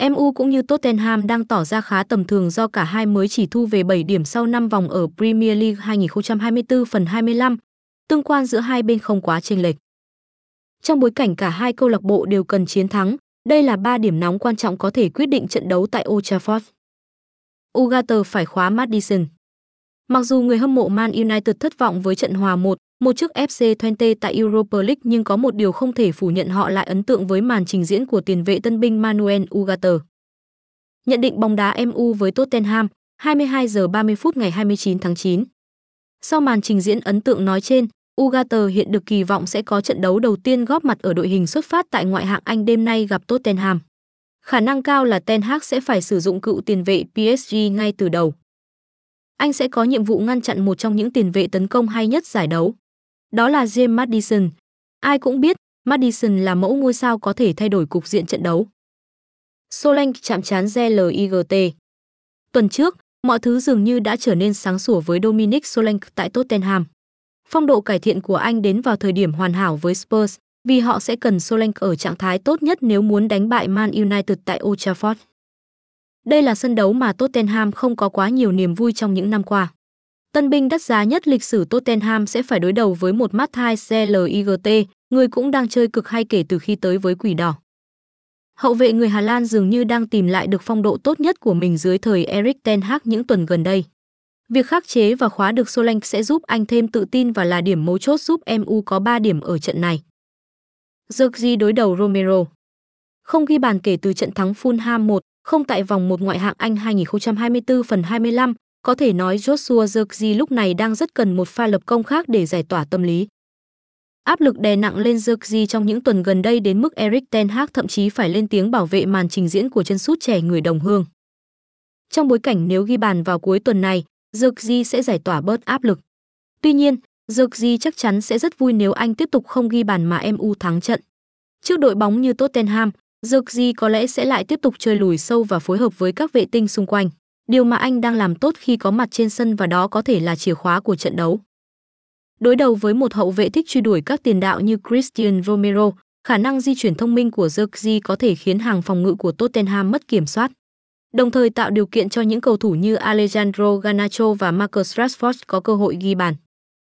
MU cũng như Tottenham đang tỏ ra khá tầm thường do cả hai mới chỉ thu về 7 điểm sau 5 vòng ở Premier League 2024 phần 25. Tương quan giữa hai bên không quá chênh lệch. Trong bối cảnh cả hai câu lạc bộ đều cần chiến thắng, đây là 3 điểm nóng quan trọng có thể quyết định trận đấu tại Old Trafford. Ugarte phải khóa Maddison. Mặc dù người hâm mộ Man United thất vọng với trận hòa 1-1 trước FC Twente tại Europa League, nhưng có một điều không thể phủ nhận, họ lại ấn tượng với màn trình diễn của tiền vệ tân binh Manuel Ugarte. Nhận định bóng đá MU với Tottenham, 22 giờ 30 phút ngày 29 tháng 9. Sau màn trình diễn ấn tượng nói trên, Ugarte hiện được kỳ vọng sẽ có trận đấu đầu tiên góp mặt ở đội hình xuất phát tại ngoại hạng Anh đêm nay gặp Tottenham. Khả năng cao là Ten Hag sẽ phải sử dụng cựu tiền vệ PSG ngay từ đầu. Anh sẽ có nhiệm vụ ngăn chặn một trong những tiền vệ tấn công hay nhất giải đấu. Đó là James Maddison. Ai cũng biết, Maddison là mẫu ngôi sao có thể thay đổi cục diện trận đấu. Solanke chạm trán JLIGT. Tuần trước, mọi thứ dường như đã trở nên sáng sủa với Dominic Solanke tại Tottenham. Phong độ cải thiện của anh đến vào thời điểm hoàn hảo với Spurs, vì họ sẽ cần Solanke ở trạng thái tốt nhất nếu muốn đánh bại Man United tại Old Trafford. Đây là sân đấu mà Tottenham không có quá nhiều niềm vui trong những năm qua. Tân binh đắt giá nhất lịch sử Tottenham sẽ phải đối đầu với một Matthias JLIGT, người cũng đang chơi cực hay kể từ khi tới với Quỷ Đỏ. Hậu vệ người Hà Lan dường như đang tìm lại được phong độ tốt nhất của mình dưới thời Erik ten Hag những tuần gần đây. Việc khắc chế và khóa được Solanke sẽ giúp anh thêm tự tin và là điểm mấu chốt giúp MU có 3 điểm ở trận này. Zirkzee đối đầu Romero. Không ghi bàn kể từ trận thắng Fulham 1-0 tại vòng 1 ngoại hạng Anh 2024 phần 25, có thể nói Joshua Zirkzee lúc này đang rất cần một pha lập công khác để giải tỏa tâm lý. Áp lực đè nặng lên Zirkzee trong những tuần gần đây đến mức Erik ten Hag thậm chí phải lên tiếng bảo vệ màn trình diễn của chân sút trẻ người đồng hương. Trong bối cảnh nếu ghi bàn vào cuối tuần này, Zirkzee sẽ giải tỏa bớt áp lực. Tuy nhiên, Zirkzee chắc chắn sẽ rất vui nếu anh tiếp tục không ghi bàn mà MU thắng trận. Trước đội bóng như Tottenham, Zirkzee có lẽ sẽ lại tiếp tục chơi lùi sâu và phối hợp với các vệ tinh xung quanh, điều mà anh đang làm tốt khi có mặt trên sân và đó có thể là chìa khóa của trận đấu. Đối đầu với một hậu vệ thích truy đuổi các tiền đạo như Christian Romero, khả năng di chuyển thông minh của Zirkzee có thể khiến hàng phòng ngự của Tottenham mất kiểm soát, đồng thời tạo điều kiện cho những cầu thủ như Alejandro Garnacho và Marcus Rashford có cơ hội ghi bàn.